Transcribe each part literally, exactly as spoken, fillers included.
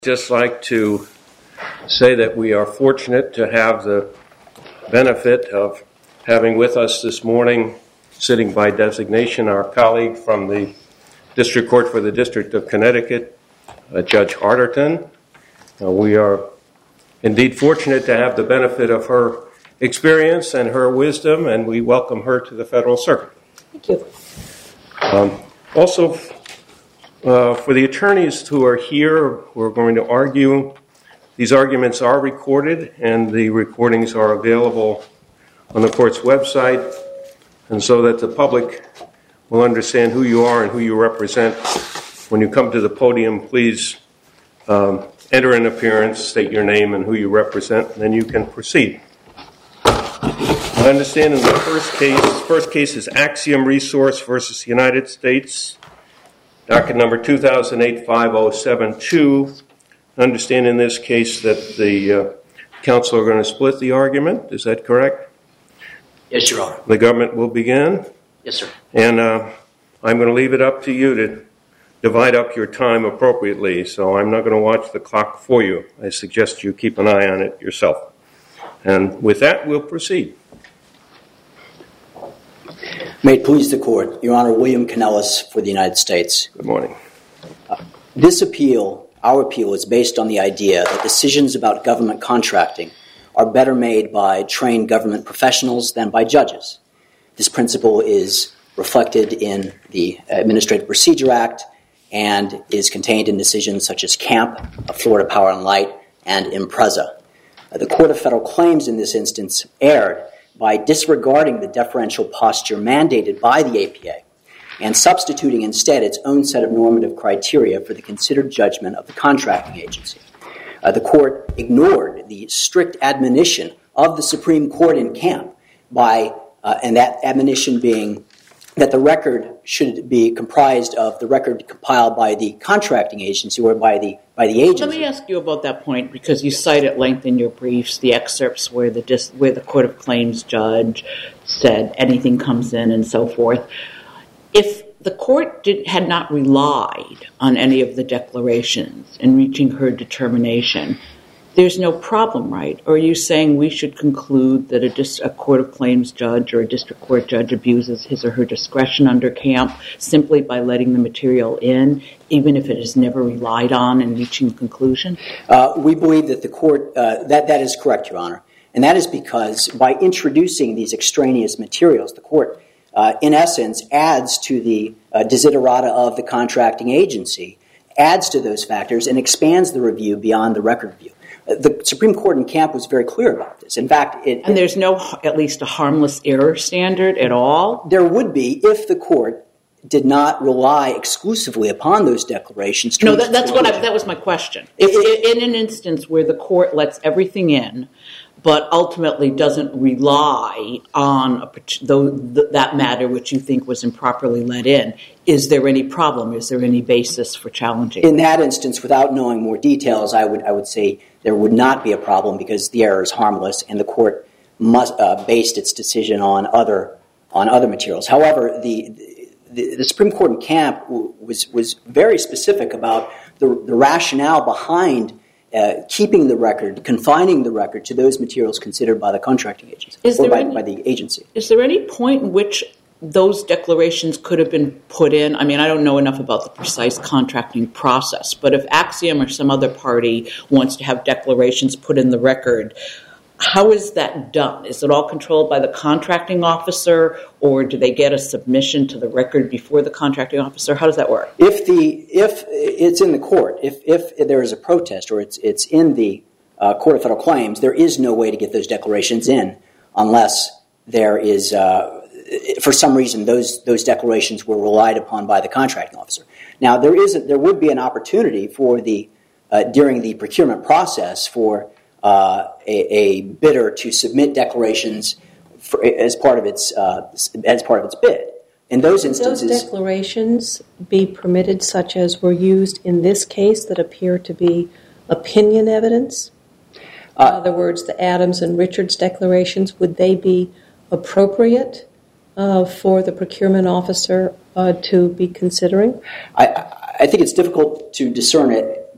Just like to say that we are fortunate to have the benefit of having with us this morning, sitting by designation, our colleague from the District Court for the District of Connecticut, uh, Judge Arterton. Uh, we are indeed fortunate to have the benefit of her experience and her wisdom, and we welcome her to the Federal Circuit. Thank you. Um, also, Uh, for the attorneys who are here, who are going to argue, these arguments are recorded and the recordings are available on the court's website, and so that the public will understand who you are and who you represent. When you come to the podium, please um, enter an appearance, state your name and who you represent, and then you can proceed. I understand in the first case, first case is Axiom Resource versus United States. Docket number two thousand eight five oh seven two. I understand in this case that the uh, counsel are going to split the argument. Is that correct? Yes, Your Honor. The government will begin? Yes, sir. And uh, I'm going to leave it up to you to divide up your time appropriately, so I'm not going to watch the clock for you. I suggest you keep an eye on it yourself. And with that, we'll proceed. May it please the Court, Your Honor, William Canellis for the United States. Good morning. Uh, this appeal, our appeal, is based on the idea that decisions about government contracting are better made by trained government professionals than by judges. This principle is reflected in the Administrative Procedure Act and is contained in decisions such as Camp, Florida Power and Light, and Impreza. Uh, the Court of Federal Claims in this instance erred by disregarding the deferential posture mandated by the A P A and substituting instead its own set of normative criteria for the considered judgment of the contracting agency. Uh, the Court ignored the strict admonition of the Supreme Court in Camp, by, uh, and that admonition being that the record should be comprised of the record compiled by the contracting agency or by the by the agency. Let me ask you about that point, because you cite at length in your briefs the excerpts where the dis- where the Court of Claims judge said anything comes in and so forth. If the court did, had not relied on any of the declarations in reaching her determination, there's no problem, right? Or are you saying we should conclude that a, dis- a Court of Claims judge or a district court judge abuses his or her discretion under Camp simply by letting the material in, even if it is never relied on in reaching a conclusion? Uh, we believe that the court, uh, that, that is correct, Your Honor. And that is because by introducing these extraneous materials, the court, uh, in essence, adds to the uh, desiderata of the contracting agency, adds to those factors, and expands the review beyond the record review. The Supreme Court in Camp was very clear about this. In fact, it... And there's no, at least a harmless error standard at all? There would be if the court did not rely exclusively upon those declarations. To no, that, that's what I, that was my question. If, it, in an instance where the court lets everything in, but ultimately doesn't rely on a, the, that matter which you think was improperly let in, is there any problem? Is there any basis for challenging? In that instance, without knowing more details, I would I would say there would not be a problem because the error is harmless and the court must uh, based its decision on other on other materials. However, the the, the Supreme Court in Camp was was very specific about the, the rationale behind Uh, keeping the record, confining the record to those materials considered by the contracting agency or by, any, by the agency. Is there any point in which those declarations could have been put in? I mean, I don't know enough about the precise contracting process, but if Axiom or some other party wants to have declarations put in the record, how is that done? Is it all controlled by the contracting officer, or do they get a submission to the record before the contracting officer? How does that work? If the if it's in the court, if if there is a protest or it's it's in the uh, Court of Federal Claims, there is no way to get those declarations in unless there is, uh, for some reason, those those declarations were relied upon by the contracting officer. Now there is a, there would be an opportunity for the uh, during the procurement process for Uh, a, a bidder to submit declarations for, as part of its uh, as part of its bid. In those instances, those declarations be permitted, such as were used in this case, that appear to be opinion evidence. Uh, in other words, the Adams and Richards declarations, would they be appropriate uh, for the procurement officer uh, to be considering? I, I think it's difficult to discern it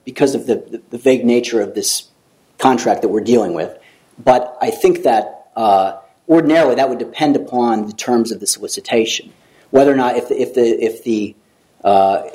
because of the, the vague nature of this contract that we're dealing with. But I think that uh, ordinarily that would depend upon the terms of the solicitation, whether or not if the, if the if the uh,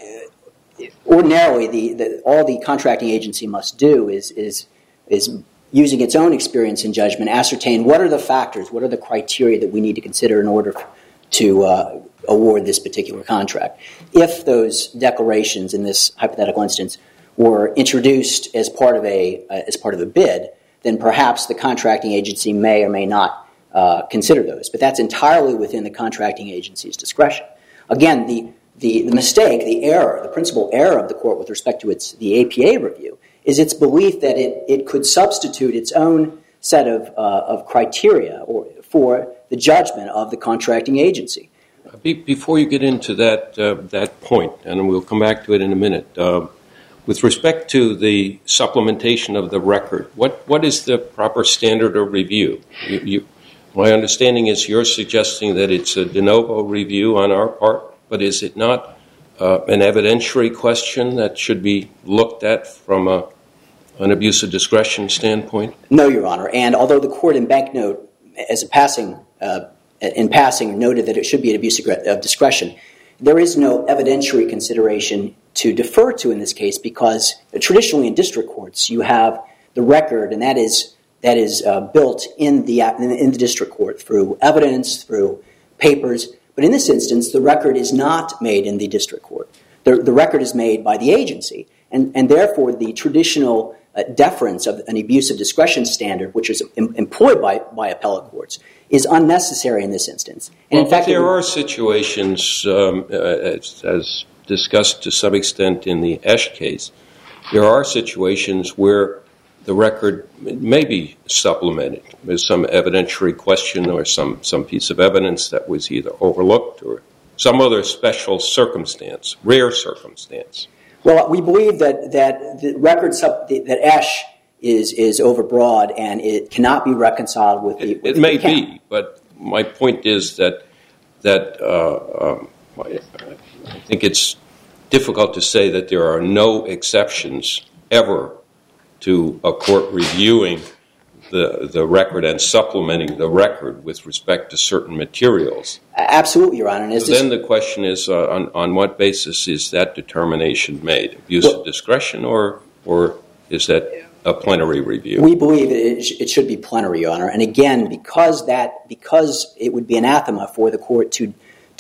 ordinarily the, the all the contracting agency must do is is is using its own experience and judgment, ascertain what are the factors, what are the criteria that we need to consider in order to uh, award this particular contract. If those declarations in this hypothetical instance were introduced as part of a uh, as part of a bid, then perhaps the contracting agency may or may not uh, consider those. But that's entirely within the contracting agency's discretion. Again, the, the the mistake, the error, the principal error of the court with respect to its the A P A review is its belief that it, it could substitute its own set of uh, of criteria or for the judgment of the contracting agency. Before you get into that uh, that point, and we'll come back to it in a minute, uh, with respect to the supplementation of the record, what, what is the proper standard of review? You, you, my understanding is you're suggesting that it's a de novo review on our part, but is it not uh, an evidentiary question that should be looked at from a, an abuse of discretion standpoint? No, Your Honor. And although the court in Banknote, as a passing uh, in passing, noted that it should be an abuse of discretion, there is no evidentiary consideration to defer to in this case because traditionally in district courts you have the record, and that is that is uh, built in the in the district court through evidence, through papers. But in this instance, the record is not made in the district court. The, the record is made by the agency, and, and therefore the traditional uh, deference of an abuse of discretion standard, which is em- employed by, by appellate courts, is unnecessary in this instance. And well, in fact, there are situations, um, uh, as, as discussed to some extent in the Esch case, there are situations where the record may be supplemented with some evidentiary question or some, some piece of evidence that was either overlooked or some other special circumstance, rare circumstance. Well, we believe that that the record sub, that Esch is is overbroad and it cannot be reconciled with the. It, with it may the count. be, but my point is that that uh, um, I think it's difficult to say that there are no exceptions ever to a court reviewing the the record and supplementing the record with respect to certain materials. Absolutely, Your Honor. And so then the question is, uh, on, on what basis is that determination made? Abuse well, of discretion, or or is that a plenary review? We believe it, sh- it should be plenary, Your Honor. And again, because that because it would be anathema for the court to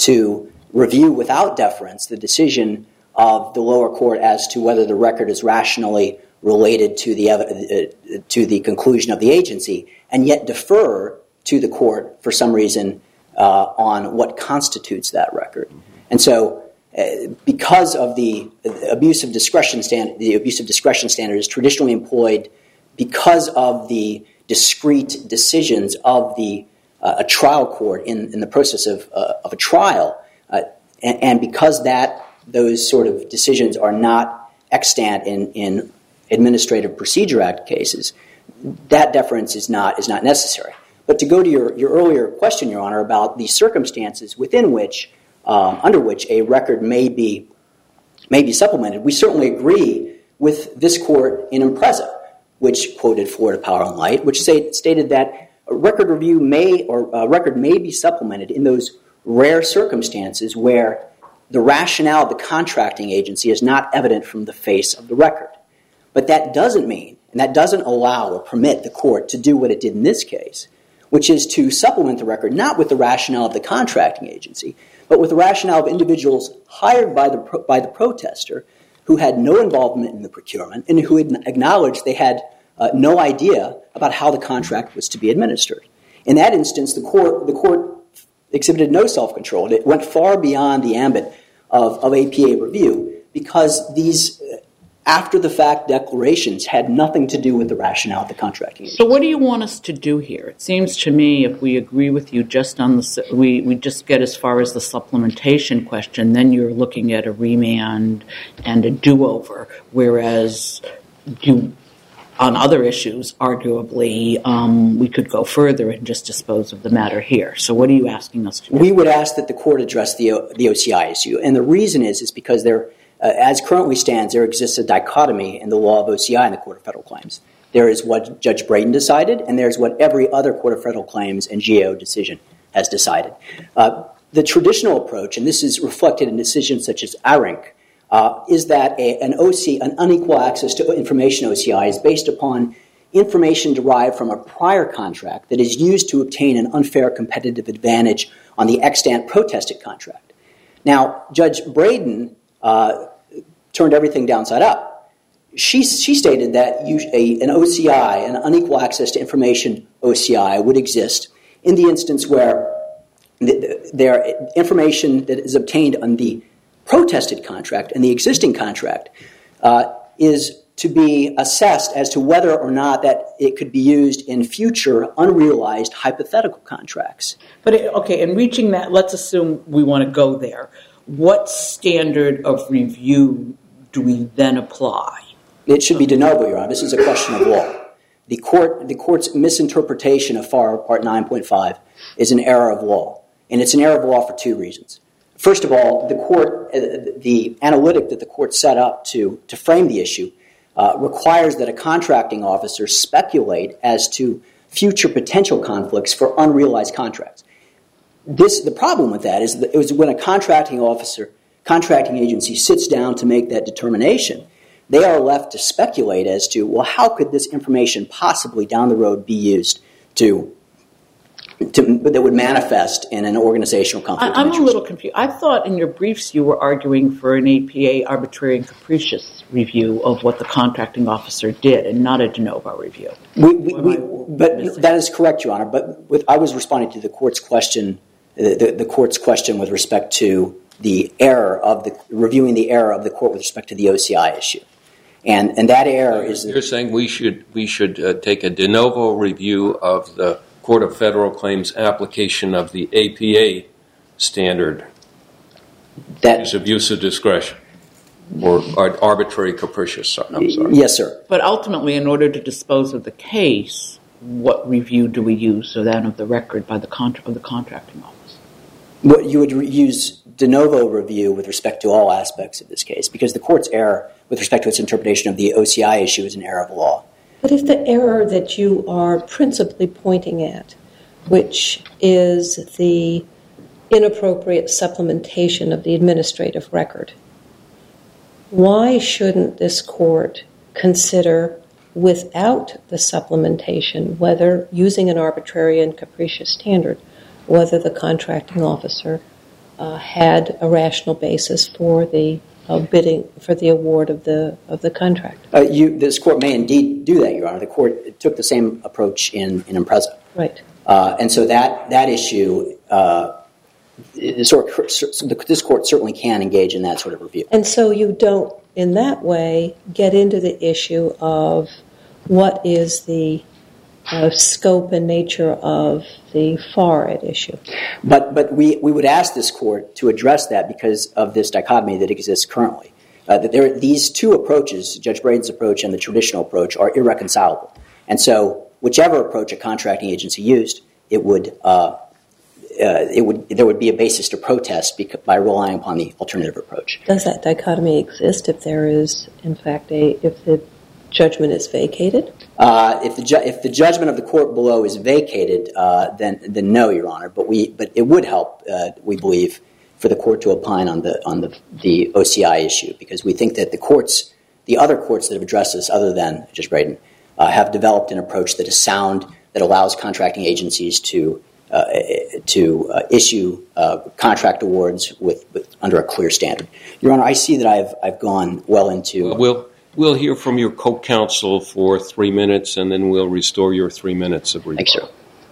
to review without deference the decision of the lower court as to whether the record is rationally related to the uh, to the conclusion of the agency, and yet defer to the court for some reason uh, on what constitutes that record. Mm-hmm. And so, uh, because of the abuse of discretion standard, the abuse of discretion standard is traditionally employed because of the discrete decisions of the uh, a trial court in, in the process of uh, of a trial, uh, and, and because that those sort of decisions are not extant in in Administrative Procedure Act cases, that deference is not is not necessary. But to go to your, your earlier question, Your Honor, about the circumstances within which, um, under which a record may be may be supplemented, we certainly agree with this court in Impreza, which quoted Florida Power and Light, which say, stated that a record review may or a record may be supplemented in those rare circumstances where the rationale of the contracting agency is not evident from the face of the record. But that doesn't mean, and that doesn't allow or permit the court to do what it did in this case, which is to supplement the record not with the rationale of the contracting agency, but with the rationale of individuals hired by the by the protester who had no involvement in the procurement and who had acknowledged they had uh, no idea about how the contract was to be administered. In that instance, the court the court exhibited no self-control. It went far beyond the ambit of, of A P A review because these uh, after-the-fact declarations had nothing to do with the rationale of the contracting agency. So what do you want us to do here? It seems to me if we agree with you just on the, we, we just get as far as the supplementation question, then you're looking at a remand and a do-over, whereas you, on other issues, arguably, um, we could go further and just dispose of the matter here. So what are you asking us to do? We would ask that the court address the, the O C I issue, and the reason is, is because there uh, as currently stands, there exists a dichotomy in the law of O C I in the Court of Federal Claims. There is what Judge Braden decided, and there's what every other Court of Federal Claims and G A O decision has decided. Uh, the traditional approach, and this is reflected in decisions such as ARINC, uh, is that a, an O C, an unequal access to information O C I is based upon information derived from a prior contract that is used to obtain an unfair competitive advantage on the extant protested contract. Now, Judge Braden uh, turned everything downside up. She, she stated that you, a, an O C I, an unequal access to information O C I, would exist in the instance where the, their information that is obtained on the protested contract and the existing contract uh, is to be assessed as to whether or not that it could be used in future unrealized hypothetical contracts. But, it, okay, in reaching that, let's assume we want to go there. What standard of review do we then apply? It should be de novo, Your Honor. This is a question of law. The court, the court's misinterpretation of F A R Part nine point five is an error of law, and it's an error of law for two reasons. First of all, the court, uh, the analytic that the court set up to, to frame the issue uh, requires that a contracting officer speculate as to future potential conflicts for unrealized contracts. This, the problem with that is that it was when a contracting officer, contracting agency sits down to make that determination, they are left to speculate as to, well, how could this information possibly down the road be used to, to that would manifest in an organizational conflict I, I'm of interest? a little confused. I thought in your briefs you were arguing for an A P A arbitrary and capricious review of what the contracting officer did and not a de novo review. We, we, we, but that is correct, Your Honor. But with, I was responding to the court's question, the, the, the court's question with respect to the error of the reviewing the error of the court with respect to the O C I issue. And and that error is... You're saying we should we should uh, take a de novo review of the Court of Federal Claims application of the A P A standard. That is abuse of discretion or, or arbitrary capricious. I'm sorry. Yes, sir. But ultimately, in order to dispose of the case, what review do we use? So then of the record by the contra- of the contracting office. What you would re- use de novo review with respect to all aspects of this case, because the court's error with respect to its interpretation of the O C I issue is an error of law. But if the error that you are principally pointing at, which is the inappropriate supplementation of the administrative record, why shouldn't this court consider without the supplementation, whether using an arbitrary and capricious standard, whether the contracting officer uh, had a rational basis for the uh, bidding for the award of the of the contract? Uh, you, this court may indeed do that, Your Honor. The court took the same approach in in Impreza. Right. Uh, and so that that issue, uh, this, sort of, this court certainly can engage in that sort of review. And so you don't, in that way, get into the issue of what is the uh, scope and nature of the F A R at issue. But but we, we would ask this court to address that because of this dichotomy that exists currently. Uh, that there, these two approaches, Judge Braden's approach and the traditional approach, are irreconcilable. And so whichever approach a contracting agency used, it would uh, uh, it would there would be a basis to protest because, by relying upon the alternative approach. Does that dichotomy exist if there is, in fact, a if the judgment is vacated? Uh, if the ju- if the judgment of the court below is vacated, uh, then then no, Your Honor. But we but it would help, uh, we believe, for the court to opine on the on the the O C I issue, because we think that the courts, the other courts that have addressed this, other than Judge Braden, uh, have developed an approach that is sound, that allows contracting agencies to uh, to uh, issue uh, contract awards with, with under a clear standard. Your Honor, I see that I've I've gone well into. Well, we'll we'll hear from your co-counsel for three minutes, and then we'll restore your three minutes of rebuttal. Thanks, sir.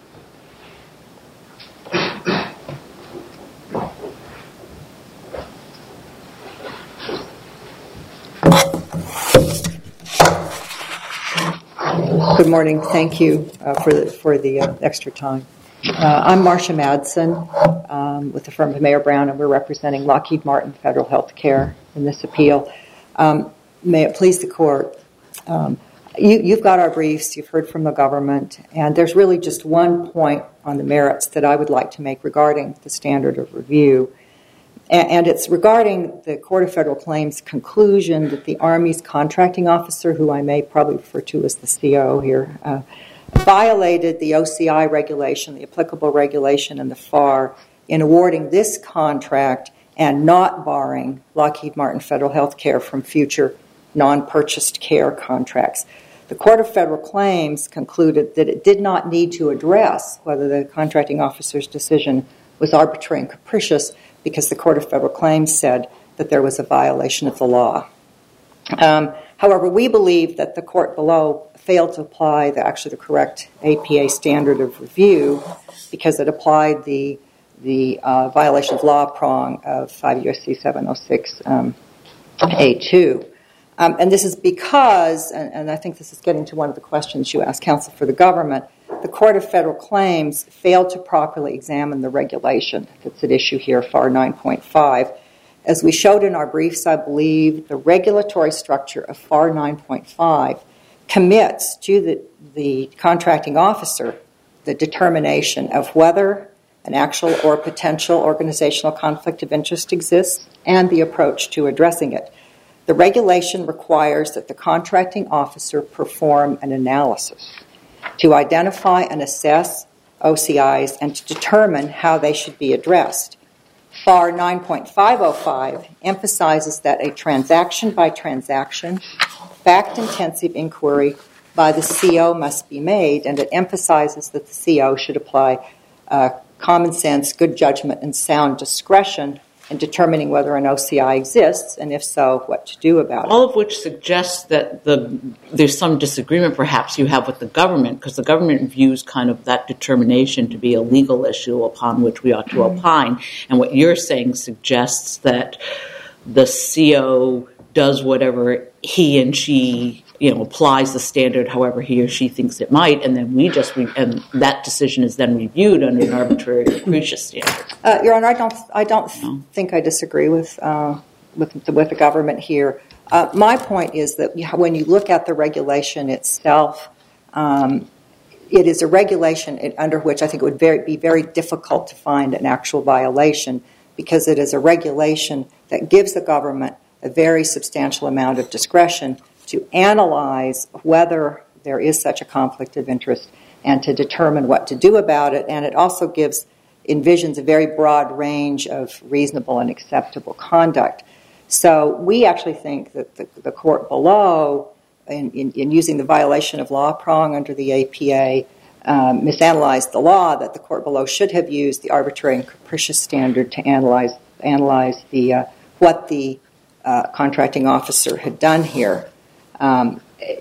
Good morning. Thank you uh, for the for the uh, extra time. Uh, I'm Marcia Madsen um, with the firm of Mayer Brown, and we're representing Lockheed Martin Federal Health Care in this appeal. Um, may it please the court, um, you, you've got our briefs, you've heard from the government, and there's really just one point on the merits that I would like to make regarding the standard of review. And it's regarding the Court of Federal Claims' conclusion that the Army's contracting officer, who I may probably refer to as the C O here, uh, violated the O C I regulation, the applicable regulation in the F A R, in awarding this contract and not barring Lockheed Martin Federal Health Care from future non-purchased care contracts. The Court of Federal Claims concluded that it did not need to address whether the contracting officer's decision was arbitrary and capricious because the Court of Federal Claims said that there was a violation of the law. Um, however, we believe that the court below failed to apply the, actually the correct A P A standard of review because it applied the the uh, violation of law prong of five U S C seven oh six um, A two. Um, and this is because, and, and I think this is getting to one of the questions you asked counsel for the government, the Court of Federal Claims failed to properly examine the regulation that's at issue here, F A R nine point five. As we showed in our briefs, I believe the regulatory structure of F A R nine point five commits to the, the contracting officer the determination of whether an actual or potential organizational conflict of interest exists and the approach to addressing it. The regulation requires that the contracting officer perform an analysis to identify and assess O C Is and to determine how they should be addressed. F A R nine point five oh five emphasizes that a transaction-by-transaction, fact-intensive inquiry by the C O must be made, and it emphasizes that the C O should apply uh, common sense, good judgment, and sound discretion in determining whether an O C I exists, and if so, what to do about it. All of which suggests that the there's some disagreement perhaps you have with the government, because the government views kind of that determination to be a legal issue upon which we ought to mm-hmm. opine. And what you're saying suggests that the C O does whatever he and she, you know, applies the standard however he or she thinks it might, and then we just re- and that decision is then reviewed under an arbitrary or capricious standard. Uh, Your Honor, I don't, I don't no. think I disagree with uh, with the, with the government here. Uh, my point is that when you look at the regulation itself, um, it is a regulation under which I think it would very, be very difficult to find an actual violation, because it is a regulation that gives the government a very substantial amount of discretion to analyze whether there is such a conflict of interest and to determine what to do about it. And it also gives, envisions a very broad range of reasonable and acceptable conduct. So we actually think that the, the court below, in, in, in using the violation of law prong under the A P A, um, misanalyzed the law, that the court below should have used the arbitrary and capricious standard to analyze analyze the uh, what the uh, contracting officer had done here. Um,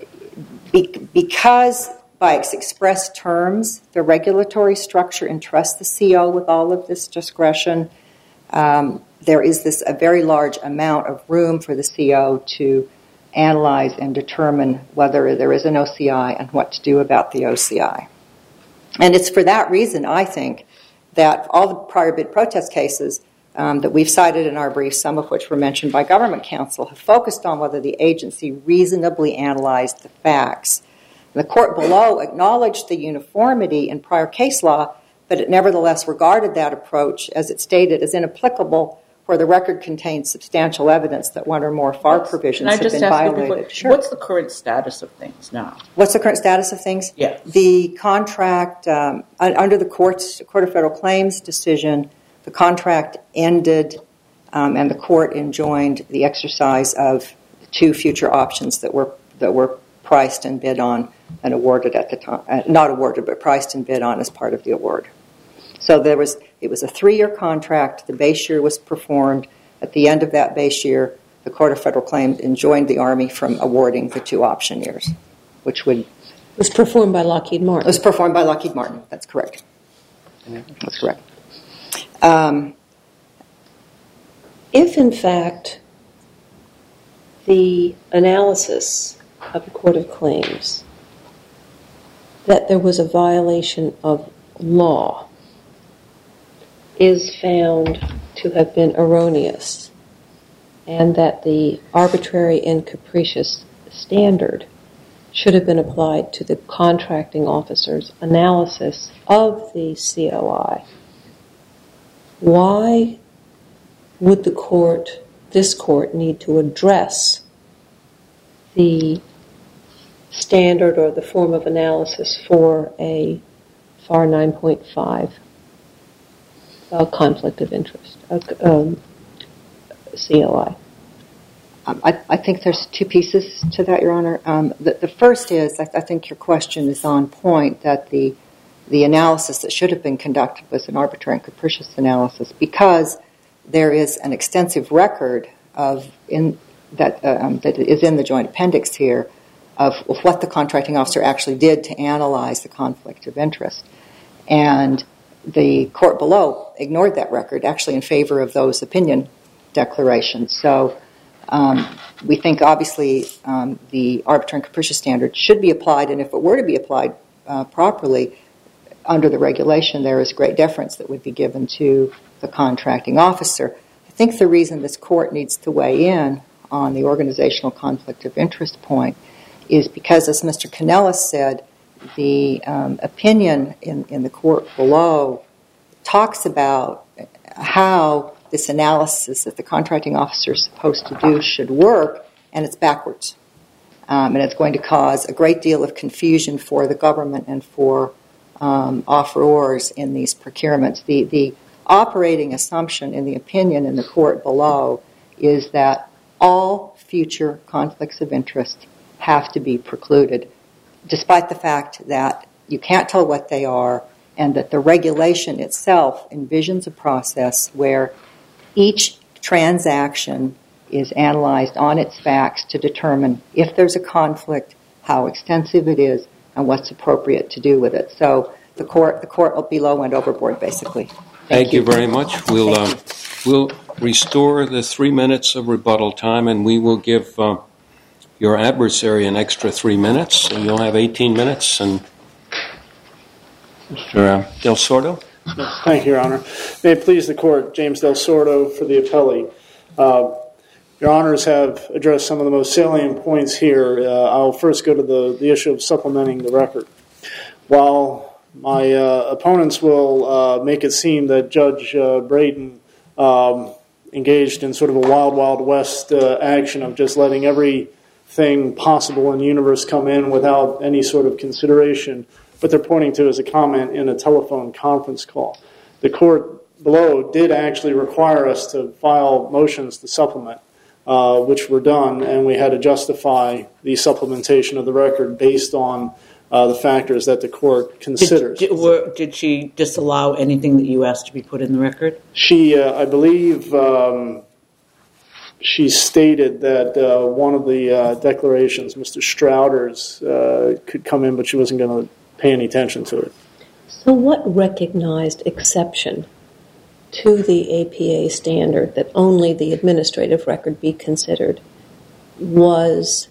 be, because by its express terms, the regulatory structure entrusts the C O with all of this discretion, um, there is this a very large amount of room for the C O to analyze and determine whether there is an O C I and what to do about the O C I. And it's for that reason, I think, that all the prior bid protest cases Um, that we've cited in our brief, some of which were mentioned by government counsel, have focused on whether the agency reasonably analyzed the facts. The court below acknowledged the uniformity in prior case law, but it nevertheless regarded that approach, as it stated, as inapplicable where the record contains substantial evidence that one or more F A R provisions have been violated. What, sure. What's the current status of things now? What's the current status of things? Yeah. The contract, um, under the court's, Court of Federal Claims decision, the contract ended, um, and the court enjoined the exercise of two future options that were that were priced and bid on and awarded at the time. Uh, not awarded, but priced and bid on as part of the award. So there was it was a three-year contract. The base year was performed. At the end of that base year, the Court of Federal Claims enjoined the Army from awarding the two option years, which would it was performed by Lockheed Martin. It was performed by Lockheed Martin. That's correct. That's correct. Um, if, in fact, the analysis of the Court of Claims that there was a violation of law is found to have been erroneous, and that the arbitrary and capricious standard should have been applied to the contracting officer's analysis of the C O I, why would the court, this court, need to address the standard or the form of analysis for a F A R nine point five uh, conflict of interest, uh, um, C L I? Um, I, I think there's two pieces to that, Your Honor. Um, the, the first is, I, I think your question is on point, that the the analysis that should have been conducted was an arbitrary and capricious analysis, because there is an extensive record of in that uh, um, that is in the joint appendix here of, of what the contracting officer actually did to analyze the conflict of interest. And the court below ignored that record, actually in favor of those opinion declarations. So um, we think, obviously, um, the arbitrary and capricious standard should be applied, and if it were to be applied uh, properly under the regulation, there is great deference that would be given to the contracting officer. I think the reason this court needs to weigh in on the organizational conflict of interest point is because, as Mister Kanellis said, the um, opinion in, in the court below talks about how this analysis that the contracting officer is supposed to do should work, and it's backwards. Um, and it's going to cause a great deal of confusion for the government and for um, offerors in these procurements. The, the operating assumption in the opinion in the court below is that all future conflicts of interest have to be precluded, despite the fact that you can't tell what they are, and that the regulation itself envisions a process where each transaction is analyzed on its facts to determine if there's a conflict, how extensive it is, and what's appropriate to do with it. So the court, the court below went overboard, basically. Thank, Thank you. you very much. We'll uh, we'll restore the three minutes of rebuttal time, and we will give uh, your adversary an extra three minutes, so you'll have eighteen minutes. And Mister Del Sordo. Yes, thank you, Your Honor. May it please the Court, James Del Sordo for the appellee. Uh, Your Honors have addressed some of the most salient points here. Uh, I'll first go to the, the issue of supplementing the record. While my uh, opponents will uh, make it seem that Judge uh, Braden um, engaged in sort of a wild, wild west uh, action of just letting everything possible in the universe come in without any sort of consideration, what they're pointing to is a comment in a telephone conference call. The court below did actually require us to file motions to supplement, uh, which were done, and we had to justify the supplementation of the record based on uh, the factors that the court considers. Did, did, were, did she disallow anything that you asked to be put in the record? She, uh, I believe, um, she stated that uh, one of the uh, declarations, Mister Strouder's, uh, could come in, but she wasn't going to pay any attention to it. So what recognized exception to the A P A standard that only the administrative record be considered was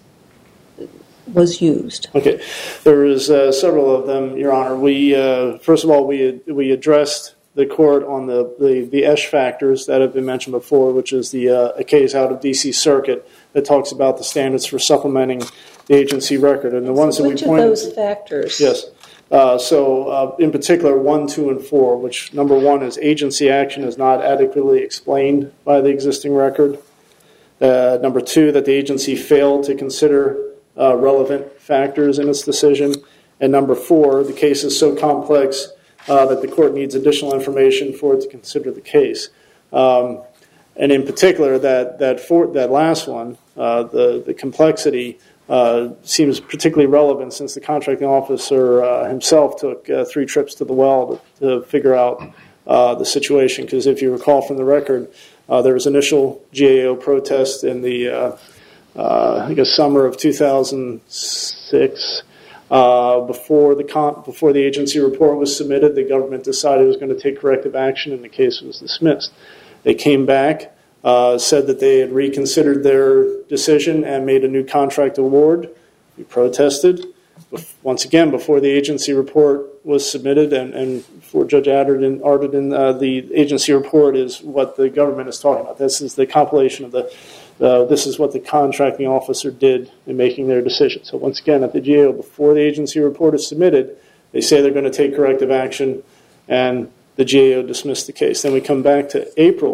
was used? Okay, there is uh, several of them, Your Honor. We uh, first of all we we addressed the court on the the, the ESH factors that have been mentioned before, which is the uh, a case out of D C Circuit that talks about the standards for supplementing the agency record, and the ones so that we pointed. Which of those factors? Yes. Uh, so, uh, in particular, one, two, and four, which number one is agency action is not adequately explained by the existing record. Uh, number two, that the agency failed to consider uh, relevant factors in its decision. And number four, the case is so complex uh, that the court needs additional information for it to consider the case. Um, and in particular, that that, for, that last one, uh, the, the complexity, Uh, seems particularly relevant since the contracting officer uh, himself took uh, three trips to the well to, to figure out uh, the situation. Because if you recall from the record, uh, there was initial G A O protest in the, uh, uh, I guess, summer of two thousand six. Uh, before the con- before the agency report was submitted, the government decided it was going to take corrective action, and the case was dismissed. They came back. Uh, said that they had reconsidered their decision and made a new contract award. We protested. Once again, before the agency report was submitted, and, and for Judge Arden, Arden uh, the agency report is what the government is talking about. This is the compilation of the, uh, this is what the contracting officer did in making their decision. So once again, at the G A O, before the agency report is submitted, they say they're going to take corrective action, and the G A O dismissed the case. Then we come back to April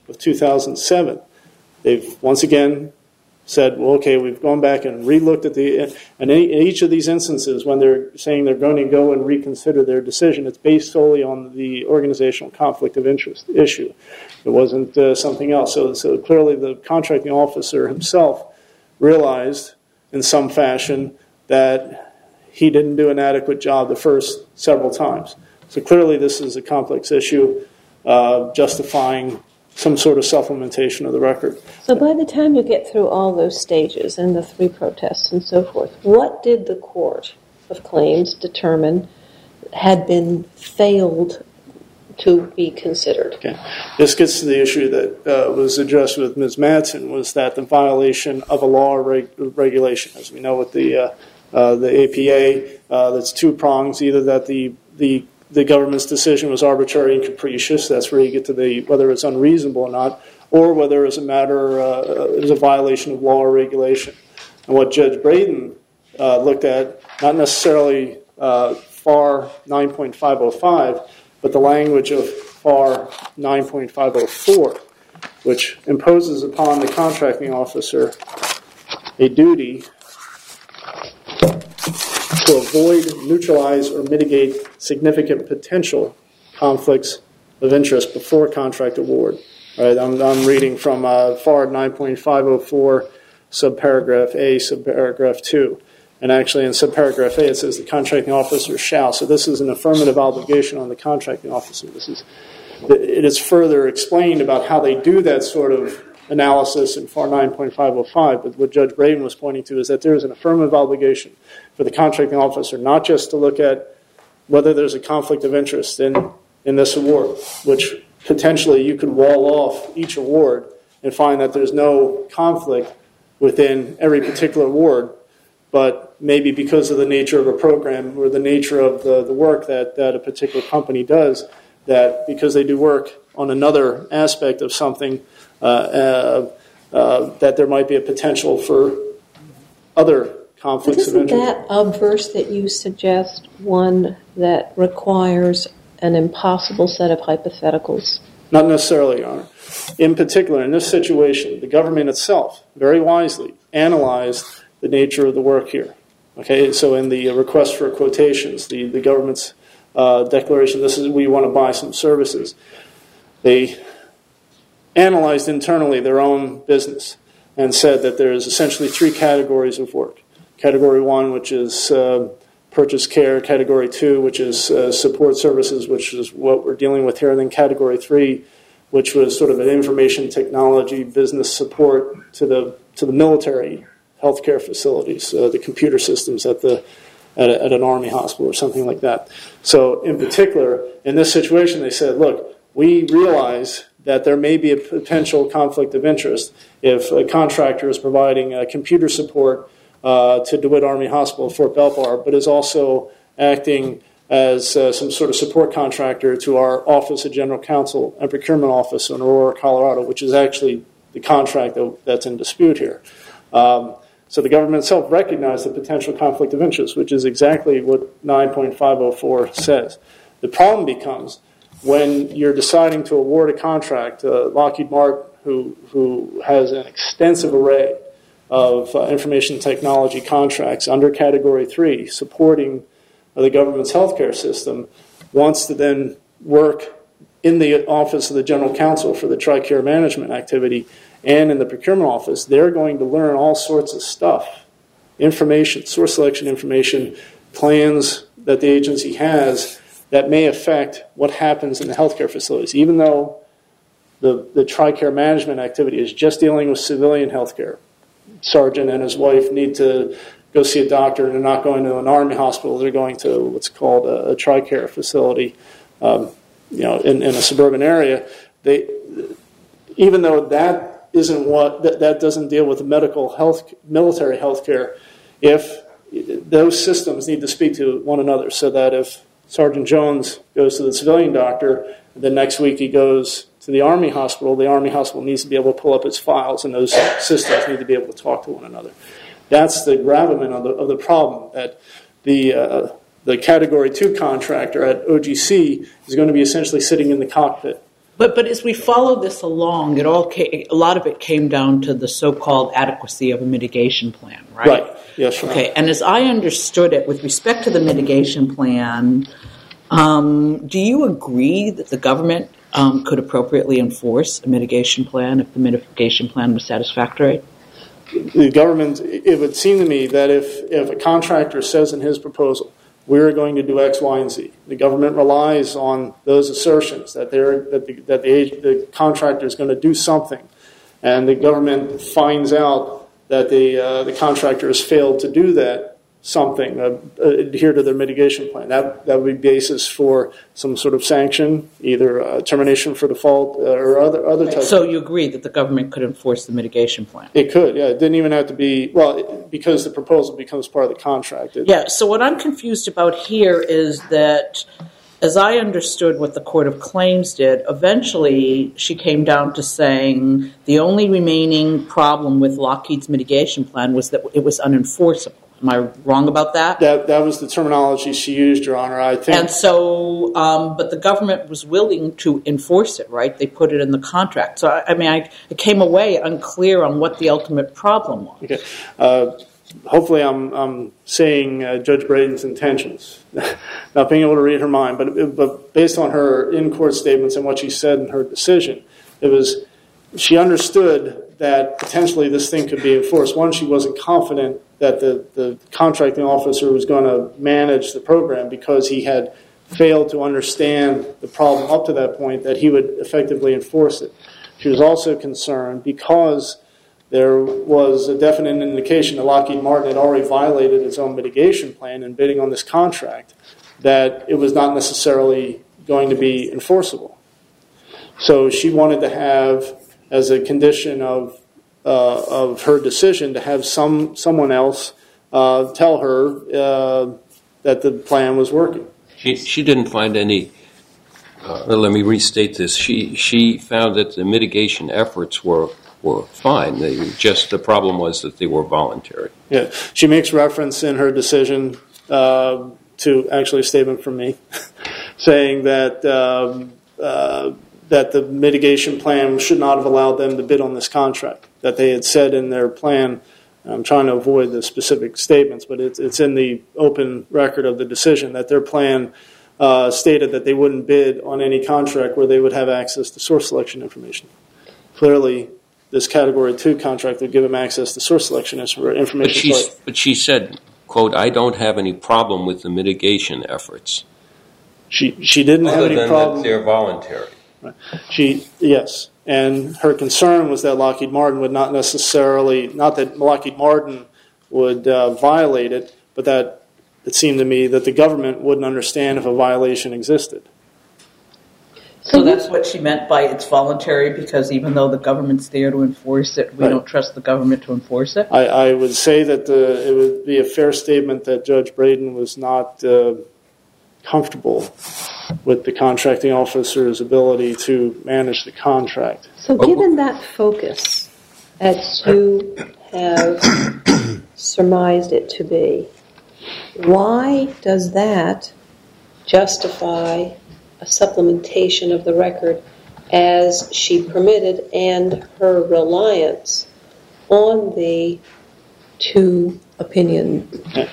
of two thousand seven. They've once again said, well, okay, we've gone back and re-looked at the, and in each of these instances, when they're saying they're going to go and reconsider their decision, it's based solely on the organizational conflict of interest issue. It wasn't uh, something else. So, so clearly the contracting officer himself realized in some fashion that he didn't do an adequate job the first several times. So clearly this is a complex issue uh, justifying some sort of supplementation of the record. So by the time you get through all those stages and the three protests and so forth, what did the Court of Claims determine had been failed to be considered? Okay. This gets to the issue that uh, was addressed with Miz Madsen, was that the violation of a law or reg- regulation. As we know with the uh, uh, the A P A, uh, that's two prongs, either that the the the government's decision was arbitrary and capricious, that's where you get to the whether it's unreasonable or not, or whether it's a matter, uh, it was a violation of law or regulation. And what Judge Braden uh, looked at, not necessarily uh, F A R nine point five oh five, but the language of F A R nine point five oh four, which imposes upon the contracting officer a duty to avoid, neutralize, or mitigate significant potential conflicts of interest before contract award. All right, I'm, I'm reading from uh, F A R nine point five oh four, subparagraph A, subparagraph two. And actually in subparagraph A it says the contracting officer shall. So this is an affirmative obligation on the contracting officer. This is, it is further explained about how they do that sort of analysis in F A R nine point five oh five, but what Judge Braden was pointing to is that there is an affirmative obligation for the contracting officer not just to look at whether there's a conflict of interest in, in this award, which potentially you could wall off each award and find that there's no conflict within every particular award, but maybe because of the nature of a program or the nature of the, the work that, that a particular company does, that because they do work on another aspect of something, uh, uh, uh, that there might be a potential for other conflicts but of interest. Isn't that a verse that you suggest one that requires an impossible set of hypotheticals? Not necessarily, Your Honor. In particular, in this situation, the government itself very wisely analyzed the nature of the work here. Okay, so in the request for quotations, the, the government's uh, declaration, this is we want to buy some services. They analyzed internally their own business and said that there's essentially three categories of work. Category one, which is uh, purchase care. Category two, which is uh, support services, which is what we're dealing with here. And then category three, which was sort of an information technology business support to the to the military healthcare facilities, uh, the computer systems at the at, a, at an army hospital or something like that. So in particular, in this situation, they said, look, we realize that there may be a potential conflict of interest if a contractor is providing uh, computer support uh, to DeWitt Army Hospital, Fort Belvoir, but is also acting as uh, some sort of support contractor to our Office of General Counsel and Procurement Office in Aurora, Colorado, which is actually the contract that, that's in dispute here. Um, so the government itself recognized the potential conflict of interest, which is exactly what nine point five oh four says. The problem becomes when you're deciding to award a contract, uh, Lockheed Martin, who, who has an extensive array of uh, information technology contracts under Category three supporting uh, the government's healthcare system, wants to then work in the Office of the General Counsel for the TRICARE management activity and in the procurement office. They're going to learn all sorts of stuff, information, source selection information, plans that the agency has that may affect what happens in the healthcare facilities, even though the, the TRICARE management activity is just dealing with civilian healthcare. Sergeant and his wife need to go see a doctor, and they're not going to an army hospital. They're going to what's called a, a TRICARE facility, um, you know, in, in a suburban area. They, even though that isn't what that, that doesn't deal with the medical health, military healthcare, if those systems need to speak to one another, so that if Sergeant Jones goes to the civilian doctor, the next week he goes to the Army hospital, the Army hospital needs to be able to pull up its files, and those systems need to be able to talk to one another. That's the gravamen of the, of the problem, that the, uh, the Category two contractor at O G C is going to be essentially sitting in the cockpit But but as we follow this along, it all came, a lot of it came down to the so-called adequacy of a mitigation plan, right? Right. Yes. Sure. Okay. And as I understood it, with respect to the mitigation plan, um, do you agree that the government um, could appropriately enforce a mitigation plan if the mitigation plan was satisfactory? The government, it would seem to me that if, if a contractor says in his proposal, we're going to do X, Y, and Z, the government relies on those assertions that they're that the, that the, the contractor is going to do something, and the government finds out that the uh, the contractor has failed to do that something, uh, adhere to their mitigation plan. That that would be basis for some sort of sanction, either uh, termination for default uh, or other other types. So you agree that the government could enforce the mitigation plan? It could, yeah. It didn't even have to be, well, because the proposal becomes part of the contract. It, yeah, so what I'm confused about here is that, as I understood what the Court of Claims did, eventually she came down to saying the only remaining problem with Lockheed's mitigation plan was that it was unenforceable. Am I wrong about that? That that was the terminology she used, Your Honor. I think. And so, um, but the government was willing to enforce it, right? They put it in the contract. So, I, I mean, I, I came away unclear on what the ultimate problem was. Okay. Uh, hopefully, I'm I'm saying uh, Judge Braden's intentions, not being able to read her mind, but but based on her in-court statements and what she said in her decision, it was she understood that potentially this thing could be enforced. One, she wasn't confident that the, the contracting officer was going to manage the program because he had failed to understand the problem up to that point, that he would effectively enforce it. She was also concerned because there was a definite indication that Lockheed Martin had already violated its own mitigation plan in bidding on this contract, that it was not necessarily going to be enforceable. So she wanted to have, as a condition of Uh, of her decision, to have some someone else uh, tell her uh, that the plan was working. She she didn't find any. Uh, let me restate this. She she found that the mitigation efforts were were fine. They just the problem was that they were voluntary. Yeah, she makes reference in her decision uh, to actually a statement from me, saying that. Um, uh, that the mitigation plan should not have allowed them to bid on this contract, that they had said in their plan. I'm trying to avoid the specific statements, but it's, it's in the open record of the decision that their plan uh, stated that they wouldn't bid on any contract where they would have access to source selection information. Clearly, this Category two contract would give them access to source selection information. But, she's, but she said, quote, I don't have any problem with the mitigation efforts. She, she didn't Other have any than problem. That they're voluntary. Right. She yes, and her concern was that Lockheed Martin would not necessarily, not that Lockheed Martin would uh, violate it, but that it seemed to me that the government wouldn't understand if a violation existed. So that's what she meant by it's voluntary, because even though the government's there to enforce it, we right. don't trust the government to enforce it? I, I would say that the, it would be a fair statement that Judge Braden was not uh, comfortable with the contracting officer's ability to manage the contract. So given that focus, as you have surmised it to be, why does that justify a supplementation of the record as she permitted and her reliance on the two opinion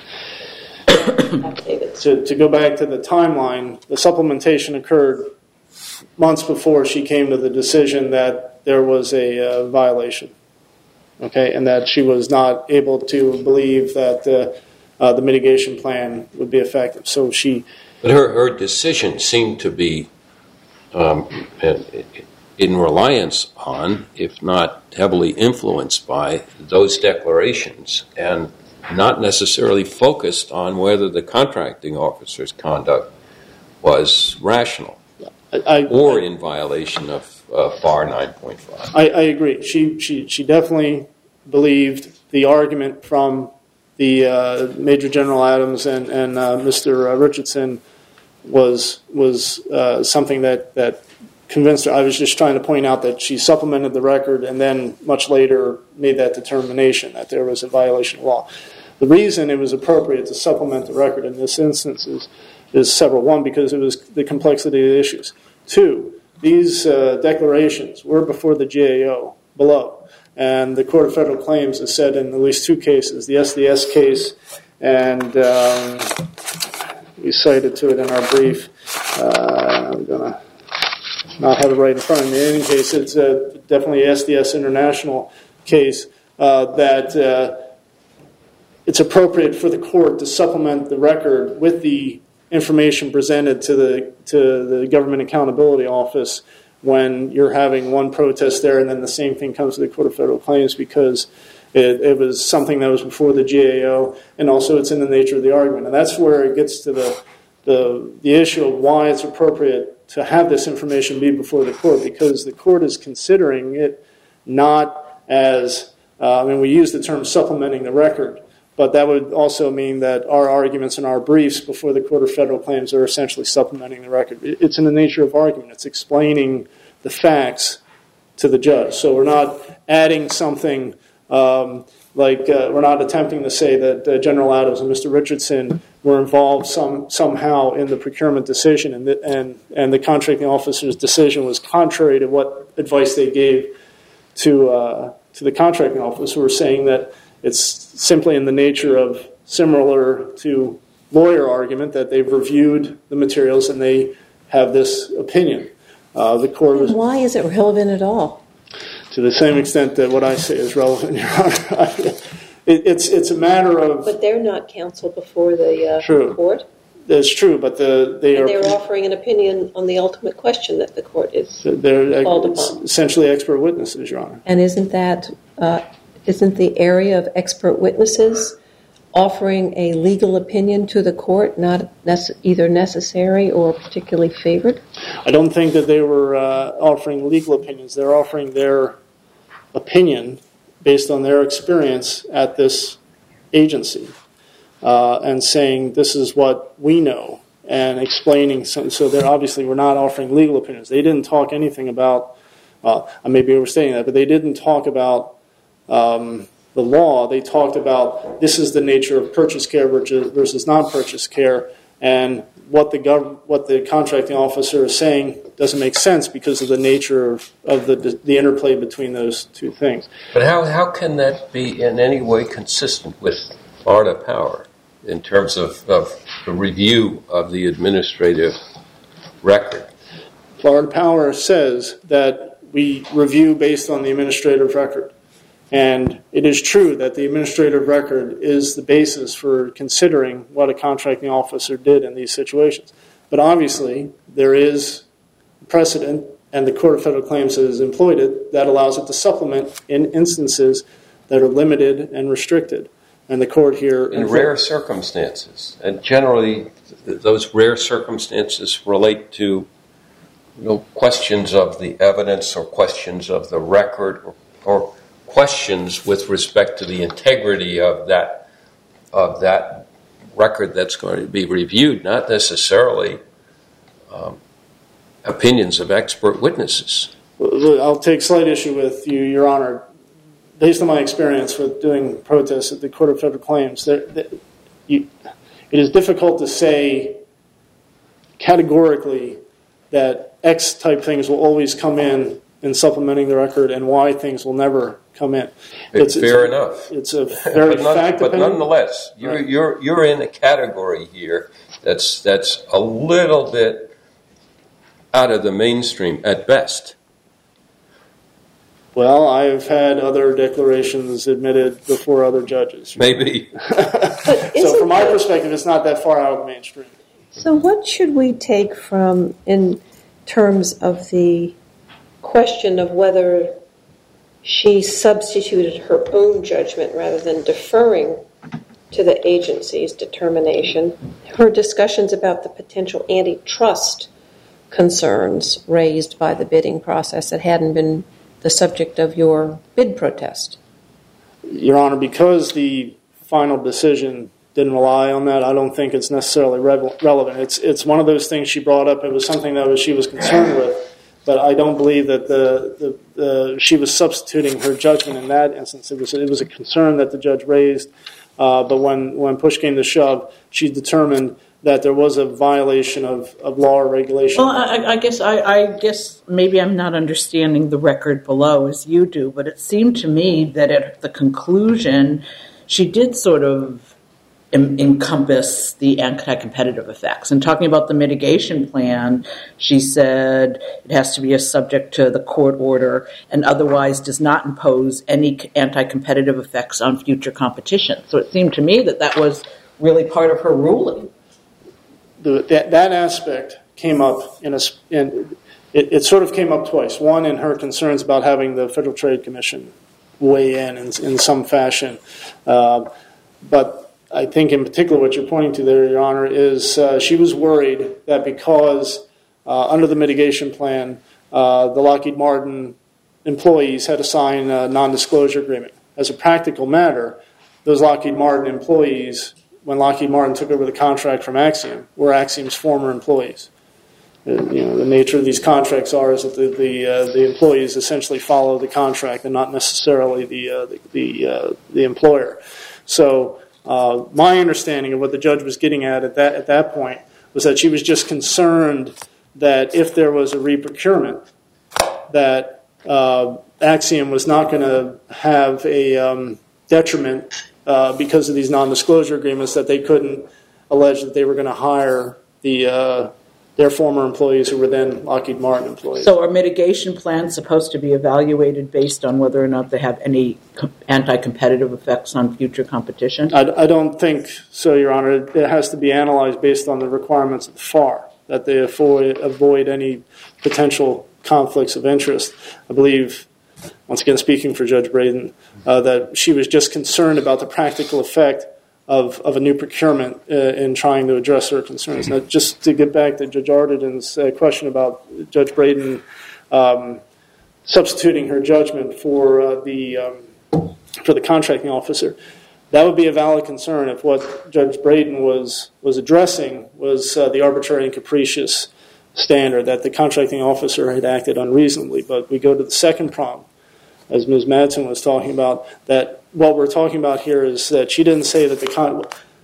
affidavits? To, to go back to the timeline, the supplementation occurred months before she came to the decision that there was a uh, violation, okay, and that she was not able to believe that uh, uh, the mitigation plan would be effective. So she... But her, her decision seemed to be um, in reliance on, if not heavily influenced by, those declarations, and not necessarily focused on whether the contracting officer's conduct was rational I, I, or in violation of uh, F A R nine point five. I, I agree. She, she, she definitely believed the argument from the uh, Major General Adams and, and uh, Mister Richardson was was uh, something that, that convinced her. I was just trying to point out that she supplemented the record and then much later made that determination that there was a violation of law. The reason it was appropriate to supplement the record in this instance is, is several. One, because it was the complexity of the issues. Two, these uh, declarations were before the G A O below. And the Court of Federal Claims has said in at least two cases, the S D S case, and um, we cited to it in our brief. Uh, I'm going to not have it right in front of me. In any case, it's uh, definitely an S D S International case uh, that uh, it's appropriate for the court to supplement the record with the information presented to the to the Government Accountability Office when you're having one protest there and then the same thing comes to the Court of Federal Claims, because it, it was something that was before the G A O, and also it's in the nature of the argument. And that's where it gets to the the, the issue of why it's appropriate to have this information be before the court, because the court is considering it not as, uh, I mean, we use the term supplementing the record, but that would also mean that our arguments and our briefs before the Court of Federal Claims are essentially supplementing the record. It's in the nature of argument. It's explaining the facts to the judge. So we're not adding something um, like uh, we're not attempting to say that uh, General Adams and Mister Richardson were involved some somehow in the procurement decision, and the, and and the contracting officer's decision was contrary to what advice they gave to uh, to the contracting officer. We're saying that it's simply in the nature of, similar to lawyer argument, that they've reviewed the materials and they have this opinion. Uh, the court was, why is it relevant at all? To the same extent that what I say is relevant, Your Honor. it, it's it's a matter of. But they're not counsel before the uh, true. court. That's true, but the they and are. They're offering an opinion on the ultimate question that the court is they're called upon. Essentially, expert witnesses, Your Honor. And isn't that uh, isn't the area of expert witnesses offering a legal opinion to the court not nece- either necessary or particularly favored? I don't think that they were uh, offering legal opinions. They're offering their opinion based on their experience at this agency uh, and saying this is what we know and explaining. Some, so they're obviously we're not offering legal opinions. They didn't talk anything about, uh, I may be overstating that, but they didn't talk about um, the law. They talked about this is the nature of purchase care versus non-purchase care, and what the gov- what the contracting officer is saying doesn't make sense because of the nature of, of the the interplay between those two things. But how how can that be in any way consistent with Florida Power in terms of, of the review of the administrative record? Florida Power says that we review based on the administrative record. And it is true that the administrative record is the basis for considering what a contracting officer did in these situations. But obviously, there is precedent, and the Court of Federal Claims has employed it, that allows it to supplement in instances that are limited and restricted. And the court here... In rare circumstances. And generally, th- those rare circumstances relate to you know, questions of the evidence or questions of the record or, or questions with respect to the integrity of that of that record that's going to be reviewed, not necessarily um, opinions of expert witnesses. I'll take slight issue with you, Your Honor. Based on my experience with doing protests at the Court of Federal Claims, there, there, you, it is difficult to say categorically that X type things will always come in in supplementing the record and Y things will never come in. It's, it's fair a, enough. It's a very but, none, fact but opinion. nonetheless, you're, right. you're, you're in a category here that's, that's a little bit out of the mainstream at best. Well, I've had other declarations admitted before other judges. Maybe. So from my that, perspective, it's not that far out of the mainstream. So what should we take from in terms of the question of whether she substituted her own judgment rather than deferring to the agency's determination? Her discussions about the potential antitrust concerns raised by the bidding process that hadn't been the subject of your bid protest. Your Honor, because the final decision didn't rely on that, I don't think it's necessarily re- relevant. It's it's one of those things she brought up. It was something that was, she was concerned with, but I don't believe that the, the, the she was substituting her judgment in that instance. It was it was a concern that the judge raised, uh, but when, when push came to shove, she determined that there was a violation of, of law or regulation. Well, I, I guess I, I guess maybe I'm not understanding the record below as you do, but it seemed to me that at the conclusion, she did sort of em- encompass the anti-competitive effects. And talking about the mitigation plan, she said it has to be a subject to the court order and otherwise does not impose any anti-competitive effects on future competition. So it seemed to me that that was really part of her ruling. The, that, that aspect came up in a, in, it, it sort of came up twice. One, in her concerns about having the Federal Trade Commission weigh in in, in some fashion. Uh, but I think in particular what you're pointing to there, Your Honor, is uh, she was worried that because uh, under the mitigation plan, uh, the Lockheed Martin employees had to sign a non-disclosure agreement. As a practical matter, those Lockheed Martin employees, when Lockheed Martin took over the contract from Axiom, were Axiom's former employees. Uh, you know, the nature of these contracts are is that the the, uh, the employees essentially follow the contract and not necessarily the uh, the the, uh, the employer. So uh, my understanding of what the judge was getting at at that at that point was that she was just concerned that if there was a reprocurement, that uh, Axiom was not going to have a um, detriment Uh, because of these non-disclosure agreements, that they couldn't allege that they were going to hire the uh, their former employees who were then Lockheed Martin employees. So are mitigation plans supposed to be evaluated based on whether or not they have any com- anti-competitive effects on future competition? I, I don't think so, Your Honor. It, it has to be analyzed based on the requirements of the F A R, that they avoid, avoid any potential conflicts of interest. I believe, once again speaking for Judge Braden, uh, that she was just concerned about the practical effect of, of a new procurement uh, in trying to address her concerns. Now, just to get back to Judge Arden's uh, question about Judge Braden um, substituting her judgment for uh, the um, for the contracting officer, that would be a valid concern if what Judge Braden was was addressing was uh, the arbitrary and capricious standard that the contracting officer had acted unreasonably. But we go to the second prong, as Miz Madsen was talking about, that what we're talking about here is that she didn't say that the con-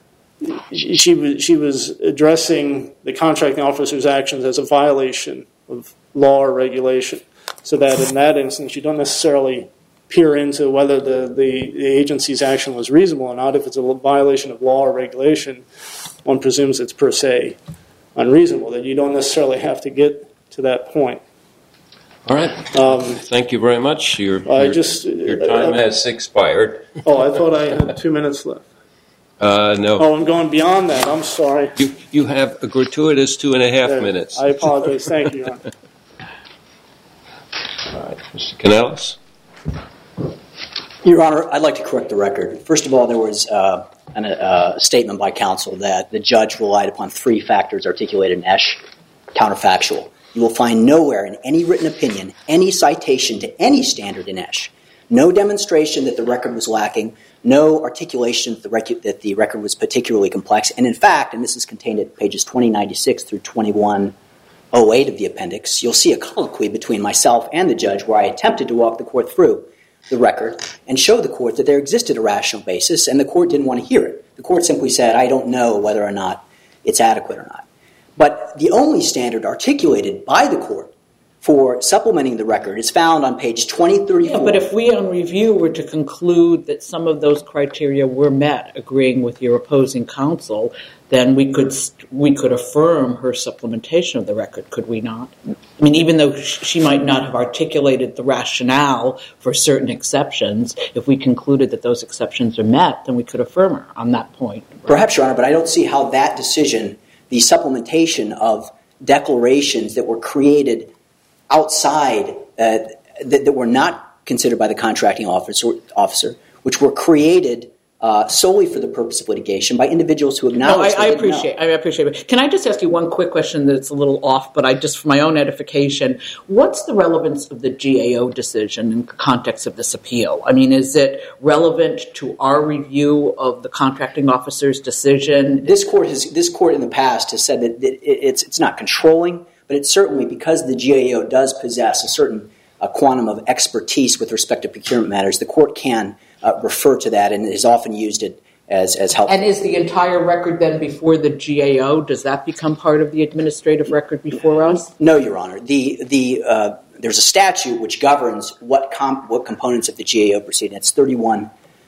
she was she was addressing the contracting officer's actions as a violation of law or regulation, so that in that instance you don't necessarily peer into whether the, the, the agency's action was reasonable or not. If it's a violation of law or regulation, one presumes it's per se unreasonable, that you don't necessarily have to get to that point. All right. Um, Thank you very much. Your, I your, just, your time uh, has expired. Oh, I thought I had two minutes left. Uh, no. Oh, I'm going beyond that. I'm sorry. You you have a gratuitous two and a half There, minutes. I apologize. Thank you, Your Honor. All right. Mister Canales? Your Honor, I'd like to correct the record. First of all, there was uh, an, uh, a statement by counsel that the judge relied upon three factors articulated in Esch, counterfactual. You will find nowhere in any written opinion any citation to any standard in Esch, no demonstration that the record was lacking, no articulation that the, rec- that the record was particularly complex. And in fact, and this is contained at pages twenty ninety-six through twenty-one oh eight of the appendix, you'll see a colloquy between myself and the judge where I attempted to walk the court through the record and show the court that there existed a rational basis, and the court didn't want to hear it. The court simply said, I don't know whether or not it's adequate or not. But the only standard articulated by the court for supplementing the record is found on page twenty thirty-four. Yeah, but if we on review were to conclude that some of those criteria were met, agreeing with your opposing counsel, then we could we could affirm her supplementation of the record, could we not? I mean, even though she might not have articulated the rationale for certain exceptions, if we concluded that those exceptions are met, then we could affirm her on that point. Right? Perhaps, Your Honor, but I don't see how that decision, the supplementation of declarations that were created outside, uh, that, that were not considered by the contracting officer, officer which were created uh, solely for the purpose of litigation by individuals who acknowledge. No, I, I appreciate. I appreciate it. Can I just ask you one quick question that's a little off, but I just for my own edification, what's the relevance of the G A O decision in the context of this appeal? I mean, is it relevant to our review of the contracting officer's decision? This court has. This court in the past has said that it, it's it's not controlling. But it's certainly, because the G A O does possess a certain uh, quantum of expertise with respect to procurement matters, the court can uh, refer to that and has often used it as, as helpful. And is the entire record then before the G A O? Does that become part of the administrative record before us? No, Your Honor. The, the, uh, there's a statute which governs what, comp, what components of the G A O proceeding. It's thirty-one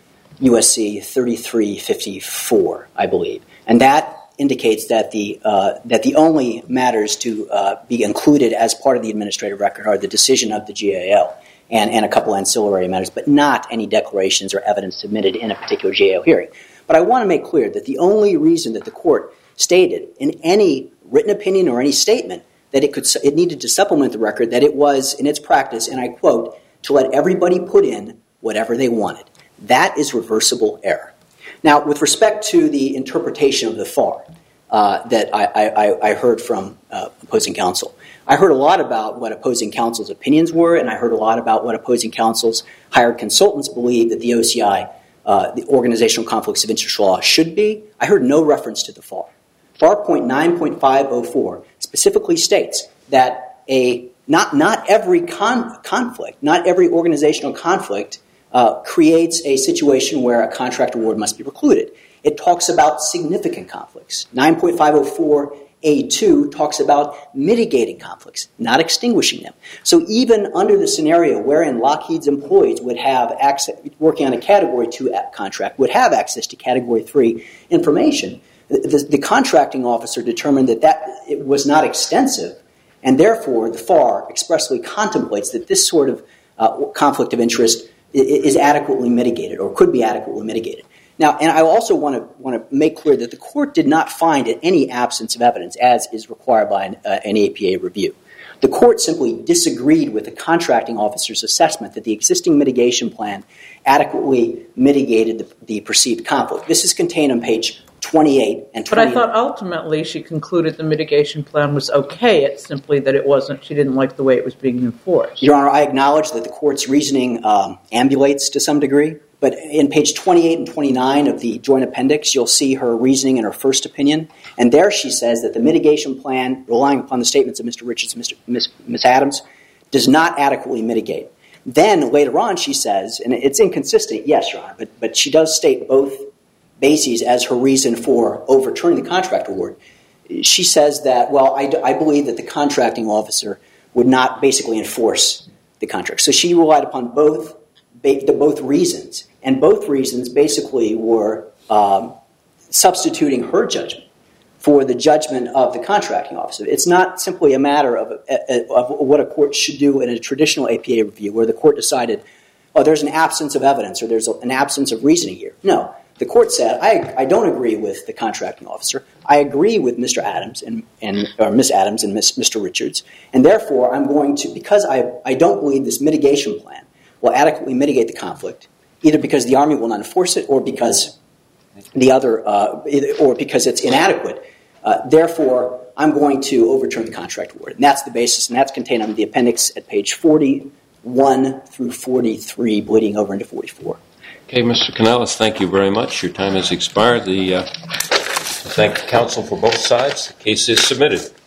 U S C thirty-three fifty-four, I believe. And that indicates that the, uh, that the only matters to uh, be included as part of the administrative record are the decision of the G A O and, and a couple ancillary matters, but not any declarations or evidence submitted in a particular G A O hearing. But I want to make clear that the only reason that the court stated in any written opinion or any statement that it could, it needed to supplement the record, that it was in its practice, and I quote, to let everybody put in whatever they wanted. That is reversible error. Now, with respect to the interpretation of the F A R uh, that I, I, I heard from uh, opposing counsel, I heard a lot about what opposing counsel's opinions were, and I heard a lot about what opposing counsel's hired consultants believe that the O C I, uh, the Organizational Conflicts of Interest Law, should be. I heard no reference to the F A R. F A R point nine point five oh four specifically states that a not not every con- conflict, not every organizational conflict uh, creates a situation where a contract award must be precluded. It talks about significant conflicts. nine point five oh four A two talks about mitigating conflicts, not extinguishing them. So even under the scenario wherein Lockheed's employees would have access, working on a Category two contract, would have access to Category three information, the, the contracting officer determined that, that it was not extensive, and therefore the F A R expressly contemplates that this sort of uh, conflict of interest is adequately mitigated or could be adequately mitigated. Now, and I also want to want to make clear that the court did not find any absence of evidence as is required by an, uh, an A P A review. The court simply disagreed with the contracting officer's assessment that the existing mitigation plan adequately mitigated the, the perceived conflict. This is contained on page twenty-eight and twenty-nine. But I thought ultimately she concluded the mitigation plan was okay. It's simply that it wasn't, she didn't like the way it was being enforced. Your Honor, I acknowledge that the court's reasoning um, ambulates to some degree. But in page twenty-eight and twenty-nine of the joint appendix, you'll see her reasoning in her first opinion. And there she says that the mitigation plan, relying upon the statements of Mister Richards and Mister Miss, Miss Adams, does not adequately mitigate. Then later on she says, and it's inconsistent, yes, Your Honor, but, but she does state both bases as her reason for overturning the contract award. She says that, well, I, I believe that the contracting officer would not basically enforce the contract. So she relied upon both, the both reasons. And both reasons basically were um, substituting her judgment for the judgment of the contracting officer. It's not simply a matter of, of what a court should do in a traditional A P A review where the court decided, oh, there's an absence of evidence or there's an absence of reasoning here. No. The court said, I, I don't agree with the contracting officer. I agree with Mister Adams and, and or Miss Adams and Miss, Mister Richards. And therefore, I'm going to, because I, I don't believe this mitigation plan will adequately mitigate the conflict, either because the Army will not enforce it or because the other, uh, or because it's inadequate. Uh, therefore, I'm going to overturn the contract award. And that's the basis, and that's contained on the appendix at page forty-one through forty-three, bleeding over into forty-four. Okay, Mister Canales, thank you very much. Your time has expired. The uh, I thank counsel for both sides. The case is submitted.